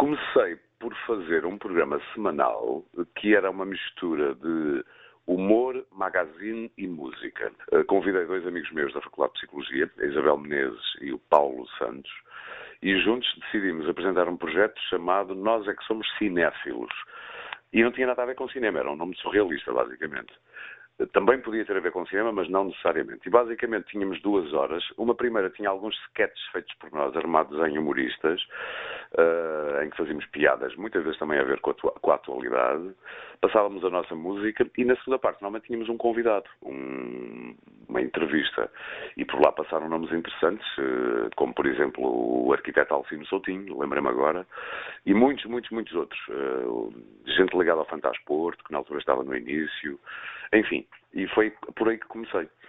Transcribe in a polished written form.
Comecei por fazer um programa semanal que era uma mistura de humor, magazine e música. Convidei dois amigos meus da Faculdade de Psicologia, a Isabel Menezes e o Paulo Santos, e juntos decidimos apresentar um projeto chamado Nós é que Somos Cinéfilos. E não tinha nada a ver com cinema, era um nome surrealista, basicamente. Também podia ter a ver com cinema, mas não necessariamente. E basicamente tínhamos 2 horas. Uma primeira tinha alguns sketches feitos por nós, armados em humoristas, em que fazíamos piadas, muitas vezes também a ver com a atualidade. Passávamos a nossa música e na segunda parte normalmente tínhamos um convidado, uma entrevista. E por lá passaram nomes interessantes, como por exemplo o arquiteto Alcino Soutinho, lembrei-me agora, e muitos, muitos, muitos outros. Gente ligada ao Fantasporto, que na altura estava no início. Enfim, e foi por aí que comecei.